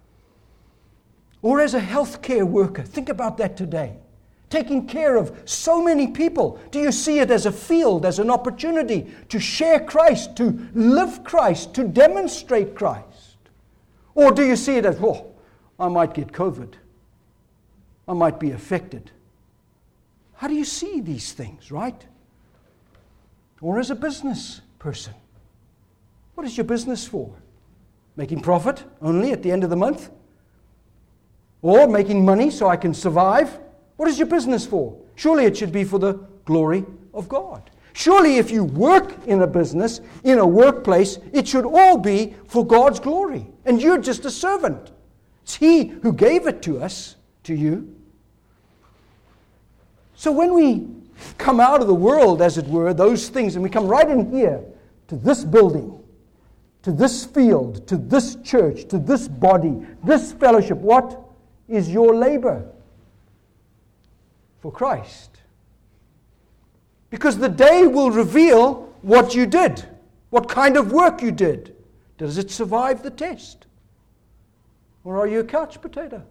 Or as a healthcare worker, think about that today. Taking care of so many people. Do you see it as a field, as an opportunity to share Christ, to live Christ, to demonstrate Christ? Or do you see it as, I might get COVID. I might be affected. How do you see these things, right? Or as a business person. What is your business for? Making profit only at the end of the month? Or making money so I can survive? What is your business for? Surely it should be for the glory of God. Surely if you work in a business, in a workplace, it should all be for God's glory. And you're just a servant. It's He who gave it to us, to you. So when we come out of the world, as it were, those things, and we come right in here to this building, to this field, to this church, to this body, this fellowship, what is your labor? For Christ. Because the day will reveal what you did, what kind of work you did. Does it survive the test? Or are you a couch potato?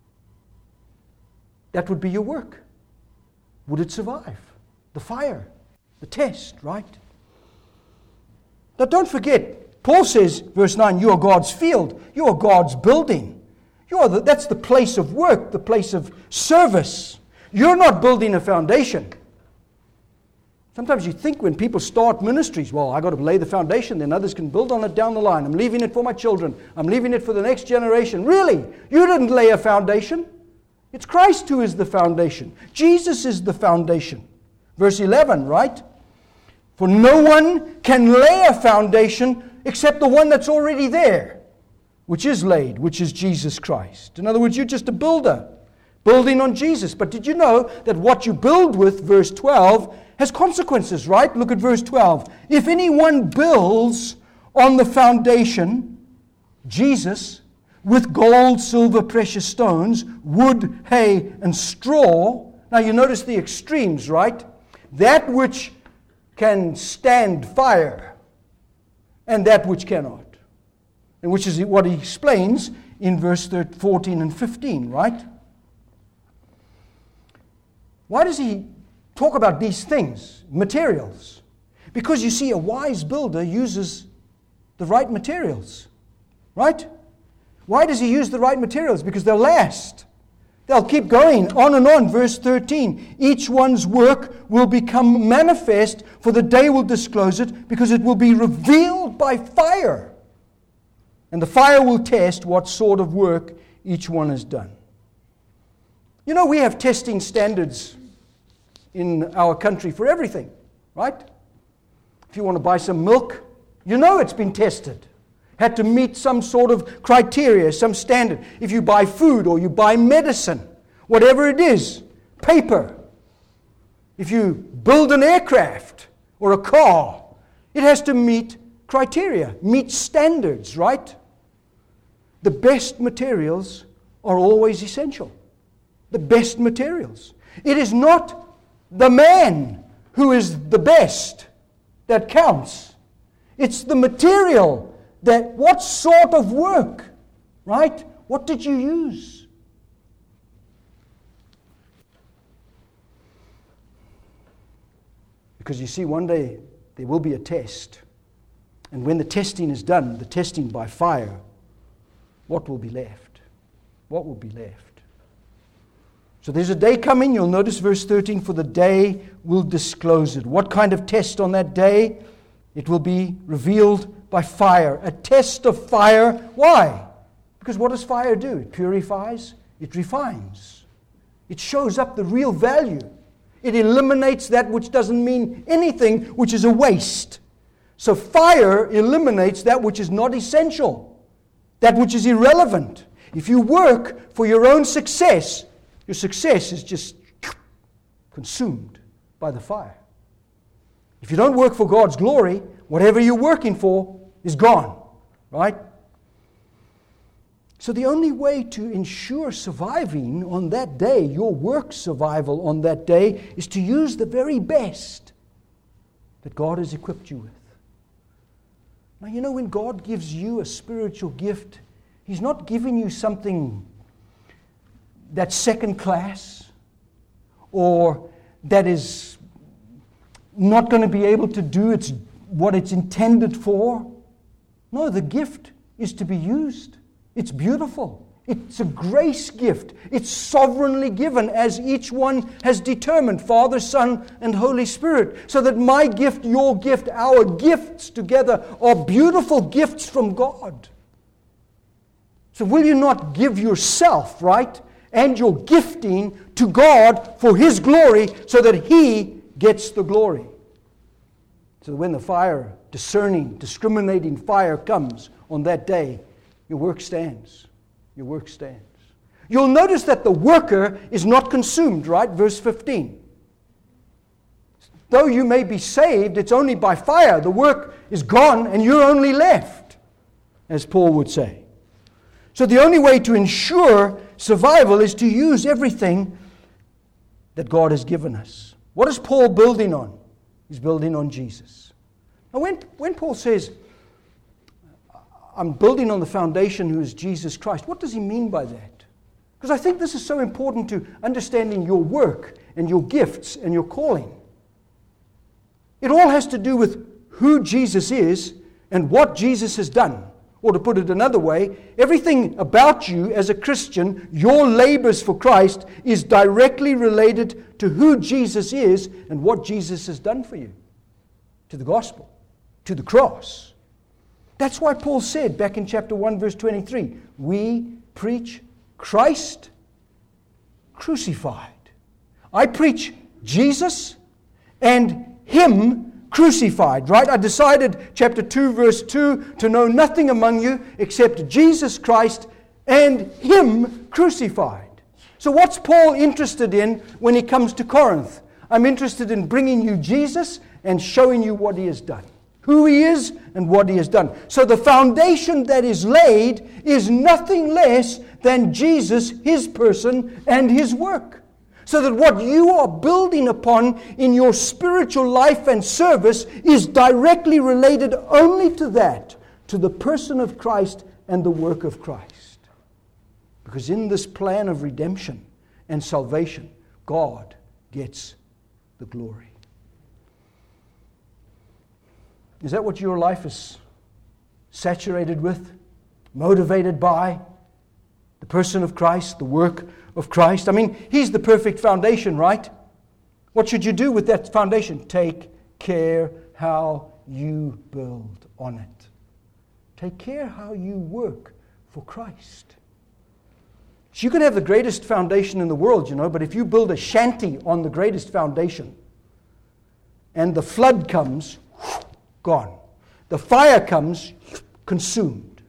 That would be your work. Would it survive the fire, the test, right? Now don't forget, Paul says, verse 9, you are God's field, you are God's building. That's the place of work, the place of service. You're not building a foundation. Sometimes you think when people start ministries, well, I've got to lay the foundation, then others can build on it down the line. I'm leaving it for my children. I'm leaving it for the next generation. Really? You didn't lay a foundation. It's Christ who is the foundation. Jesus is the foundation. Verse 11, right? For no one can lay a foundation except the one that's already there, which is laid, which is Jesus Christ. In other words, you're just a builder, building on Jesus. But did you know that what you build with, verse 12, has consequences, right? Look at verse 12. If anyone builds on the foundation, Jesus, with gold, silver, precious stones, wood, hay, and straw. Now you notice the extremes, right? That which can stand fire and that which cannot. And which is what he explains in verse 14 and 15, right? Why does he talk about these things, materials? Because you see, a wise builder uses the right materials, right? Why does he use the right materials? Because they'll last. They'll keep going on and on. Verse 13, each one's work will become manifest, for the day will disclose it, because it will be revealed by fire. And the fire will test what sort of work each one has done. You know, we have testing standards in our country for everything, right? If you want to buy some milk, you know it's been tested. had to meet some sort of criteria, some standard. If you buy food or you buy medicine, whatever it is, paper. If you build an aircraft or a car, it has to meet criteria, meet standards, right? The best materials are always essential. The best materials. It is not the man who is the best that counts. It's the material that, what sort of work, right? What did you use? Because you see, one day there will be a test. And when the testing is done, the testing by fire, what will be left? What will be left? So there's a day coming, you'll notice verse 13, for the day will disclose it. What kind of test on that day? It will be revealed by fire. A test of fire. Why? Because what does fire do? It purifies, it refines. It shows up the real value. It eliminates that which doesn't mean anything, which is a waste. So fire eliminates that which is not essential, that which is irrelevant. If you work for your own success, your success is just consumed by the fire. If you don't work for God's glory, whatever you're working for is gone, right? So the only way to ensure surviving on that day, your work survival on that day, is to use the very best that God has equipped you with. Now, you know, when God gives you a spiritual gift, He's not giving you something that's second class or that is not going to be able to do what it's intended for. No, the gift is to be used. It's beautiful. It's a grace gift. It's sovereignly given as each one has determined, Father, Son, and Holy Spirit. So that my gift, your gift, our gifts together are beautiful gifts from God. So will you not give yourself, right, and your gifting to God for His glory so that He gets the glory? So when the fire, discerning, discriminating fire comes on that day, your work stands. Your work stands. You'll notice that the worker is not consumed, right? Verse 15. Though you may be saved, it's only by fire. The work is gone and you're only left, as Paul would say. So the only way to ensure survival is to use everything that God has given us. What is Paul building on? He's building on Jesus. Now when Paul says, I'm building on the foundation who is Jesus Christ, what does he mean by that? Because I think this is so important to understanding your work and your gifts and your calling. It all has to do with who Jesus is and what Jesus has done. Or to put it another way, everything about you as a Christian, your labors for Christ, is directly related to who Jesus is and what Jesus has done for you. To the gospel, to the cross. That's why Paul said back in chapter 1, verse 23, we preach Christ crucified. I preach Jesus and Him crucified, right? I decided, chapter 2, verse 2, to know nothing among you except Jesus Christ and Him crucified. So what's Paul interested in when he comes to Corinth? I'm interested in bringing you Jesus and showing you what He has done. Who He is and what He has done. So the foundation that is laid is nothing less than Jesus, His person, and His work. So that what you are building upon in your spiritual life and service is directly related only to that, to the person of Christ and the work of Christ. Because in this plan of redemption and salvation, God gets the glory. Is that what your life is saturated with? Motivated by? The person of Christ, the work of Christ? I mean, He's the perfect foundation, right? What should you do with that foundation? Take care how you build on it. Take care how you work for Christ. So you can have the greatest foundation in the world, you know, but if you build a shanty on the greatest foundation and the flood comes, gone. The fire comes, consumed.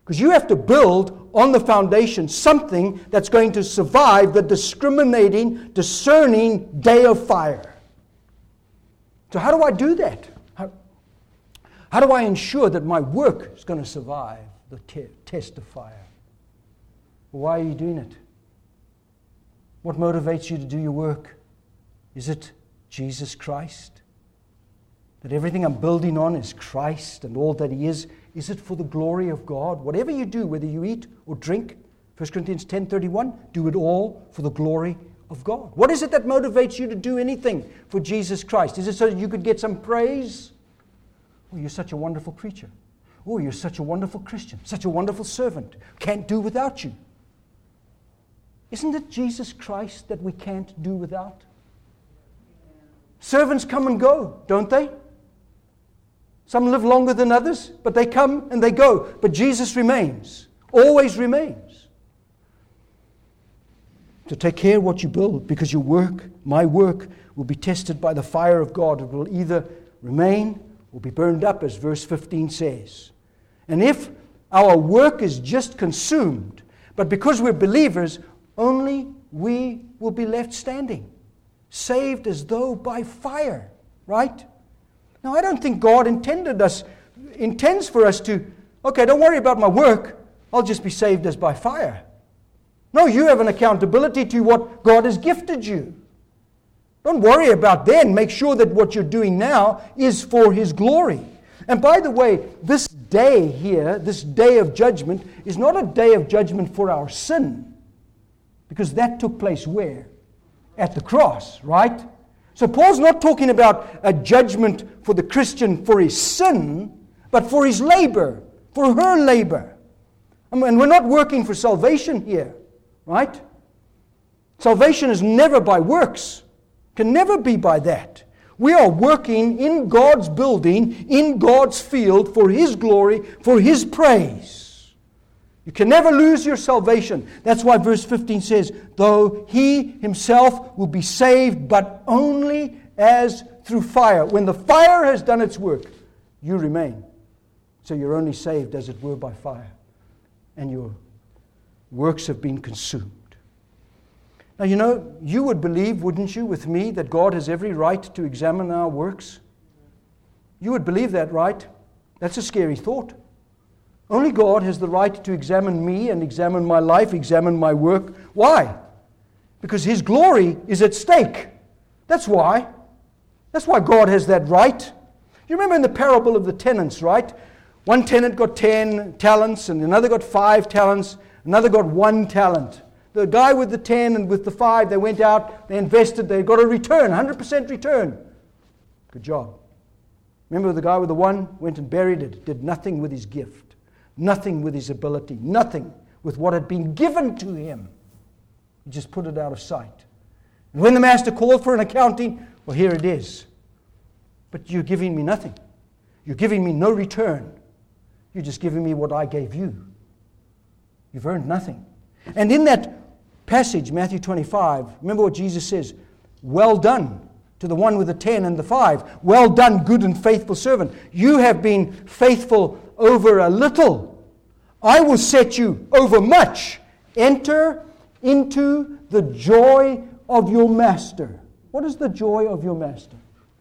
Because you have to build on the foundation something that's going to survive the discriminating, discerning day of fire. So how do I do that? How do I ensure that my work is going to survive the test of fire? Why are you doing it? What motivates you to do your work? Is it Jesus Christ? That everything I'm building on is Christ and all that He is? Is it for the glory of God? Whatever you do, whether you eat or drink, 1 Corinthians 10:31, do it all for the glory of God. What is it that motivates you to do anything for Jesus Christ? Is it so that you could get some praise? Oh, you're such a wonderful preacher. Oh, you're such a wonderful Christian, such a wonderful servant. Can't do without you. Isn't it Jesus Christ that we can't do without? Servants come and go, don't they? Some live longer than others, but they come and they go. But Jesus remains, always remains. To take care of what you build, because your work, my work, will be tested by the fire of God. It will either remain or be burned up, as verse 15 says. And if our work is just consumed, but because we're believers, only we will be left standing, saved as though by fire, right? Now, I don't think God intends for us to, okay, don't worry about my work, I'll just be saved as by fire. No, you have an accountability to what God has gifted you. Don't worry about then. Make sure that what you're doing now is for His glory. And by the way, this day here, this day of judgment, is not a day of judgment for our sin. Because that took place where? At the cross, right? So Paul's not talking about a judgment for the Christian for his sin, but for his labor, for her labor. And we're not working for salvation here, right? Salvation is never by works. Can never be by that. We are working in God's building, in God's field, for His glory, for His praise. You can never lose your salvation. That's why verse 15 says, though He Himself will be saved, but only as through fire. When the fire has done its work, you remain. So you're only saved, as it were, by fire. And your works have been consumed. Now, you know, you would believe, wouldn't you, with me, that God has every right to examine our works? You would believe that, right? That's a scary thought. Only God has the right to examine me and examine my life, examine my work. Why? Because His glory is at stake. That's why. That's why God has that right. You remember in the parable of the tenants, right? One tenant got 10 talents and another got 5 talents, another got 1 talent. The guy with the 10 and with the 5, they went out, they invested, they got a return, 100% return. Good job. Remember the guy with the 1 went and buried it, did nothing with his gift, nothing with his ability, nothing with what had been given to him. He just put it out of sight. And when the master called for an accounting, well, here it is. But you're giving me nothing. You're giving me no return. You're just giving me what I gave you. You've earned nothing. And in that passage, Matthew 25, remember what Jesus says, well done to the one with the 10 and the 5. Well done, good and faithful servant. You have been faithful over a little. I will set you over much. Enter into the joy of your master. What is the joy of your master?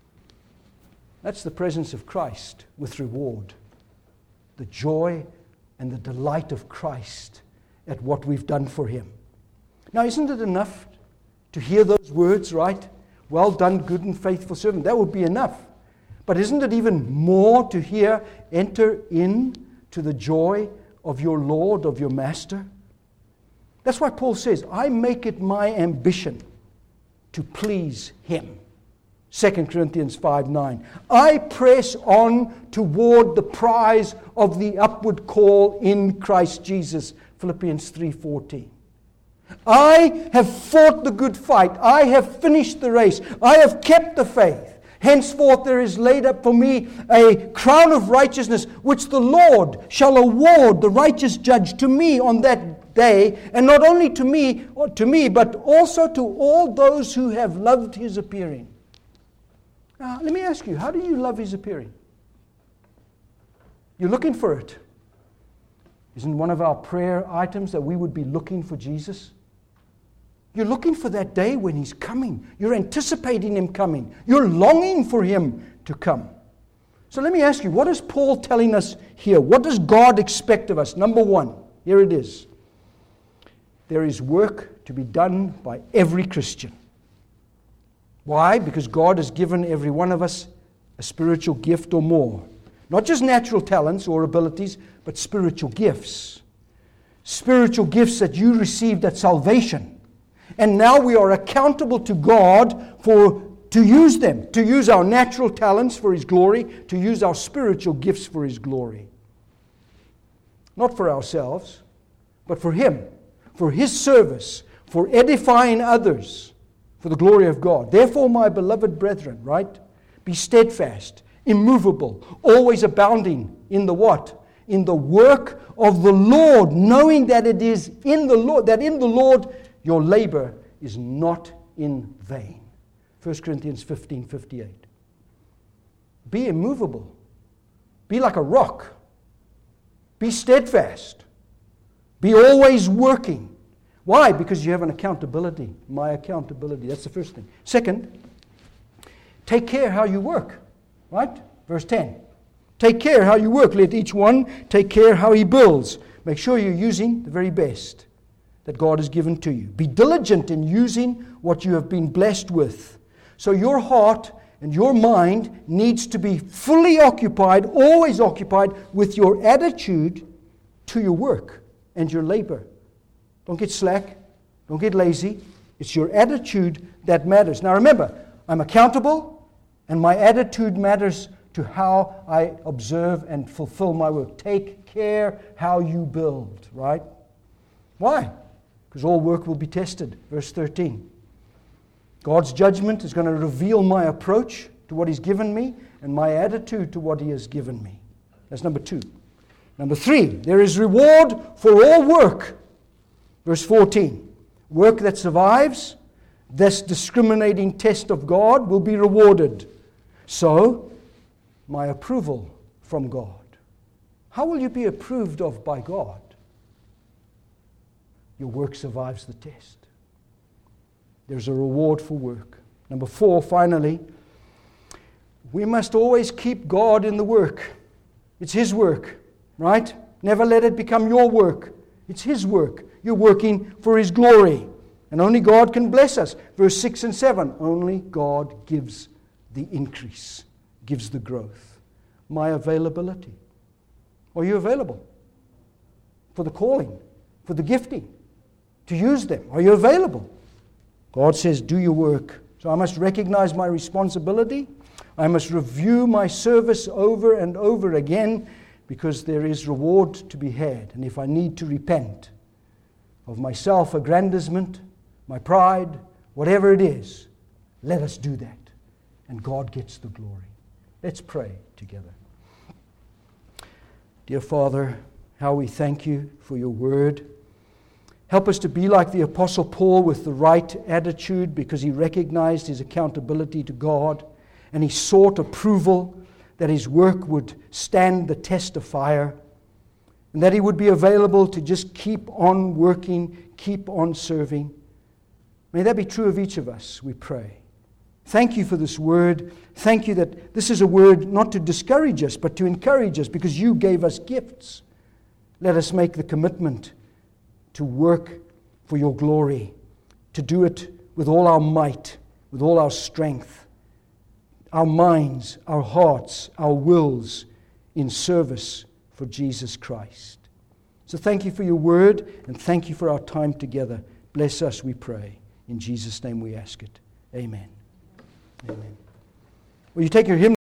That's the presence of Christ with reward. The joy and the delight of Christ at what we've done for Him. Now, isn't it enough to hear those words, right? Well done, good and faithful servant. That would be enough. But isn't it even more to hear, enter in to the joy of your Lord, of your Master? That's why Paul says, I make it my ambition to please Him. 2 Corinthians 5:9. I press on toward the prize of the upward call in Christ Jesus. Philippians 3:14. I have fought the good fight. I have finished the race. I have kept the faith. Henceforth there is laid up for me a crown of righteousness, which the Lord shall award the righteous judge to me on that day, and not only to me, but also to all those who have loved His appearing. Now, let me ask you, how do you love His appearing? You're looking for it. Isn't one of our prayer items that we would be looking for Jesus? You're looking for that day when He's coming. You're anticipating Him coming. You're longing for Him to come. So let me ask you, what is Paul telling us here? What does God expect of us? Number one, here it is. There is work to be done by every Christian. Why? Because God has given every one of us a spiritual gift or more. Not just natural talents or abilities, but spiritual gifts. Spiritual gifts that you received at salvation. And now we are accountable to God to use them. To use our natural talents for His glory. To use our spiritual gifts for His glory. Not for ourselves, but for Him. For His service. For edifying others. For the glory of God. Therefore, my beloved brethren, right? Be steadfast. Immovable, always abounding in the what? In the work of the Lord, knowing that it is in the Lord, that in the Lord your labor is not in vain. 1 Corinthians 15:58. Be immovable. Be like a rock. Be steadfast. Be always working. Why? Because you have an accountability. My accountability. That's the first thing. Second, take care how you work. Right? Verse 10. Take care how you work. Let each one take care how he builds. Make sure you're using the very best that God has given to you. Be diligent in using what you have been blessed with. So your heart and your mind needs to be fully occupied, always occupied with your attitude to your work and your labor. Don't get slack. Don't get lazy. It's your attitude that matters. Now remember, I'm accountable. And my attitude matters to how I observe and fulfill my work. Take care how you build, right? Why? Because all work will be tested. Verse 13. God's judgment is going to reveal my approach to what He's given me and my attitude to what He has given me. That's number 2. Number 3, there is reward for all work. Verse 14. Work that survives this discriminating test of God will be rewarded. So, my approval from God. How will you be approved of by God? Your work survives the test. There's a reward for work. Number 4, finally, we must always keep God in the work. It's His work, right? Never let it become your work. It's His work. You're working for His glory. And only God can bless us. Verse 6 and 7, only God gives the increase, gives the growth. My availability. Are you available for the calling, for the gifting, to use them? Are you available? God says, do your work. So I must recognize my responsibility. I must review my service over and over again because there is reward to be had. And if I need to repent of my self-aggrandizement, my pride, whatever it is, let us do that. And God gets the glory. Let's pray together. Dear Father, how we thank You for Your word. Help us to be like the Apostle Paul with the right attitude because he recognized his accountability to God and he sought approval that his work would stand the test of fire and that he would be available to just keep on working, keep on serving. May that be true of each of us, we pray. Thank You for this word. Thank You that this is a word not to discourage us, but to encourage us because You gave us gifts. Let us make the commitment to work for Your glory, to do it with all our might, with all our strength, our minds, our hearts, our wills in service for Jesus Christ. So thank You for Your word and thank You for our time together. Bless us, we pray. In Jesus' name we ask it. Amen. Amen. Will you take your hymn?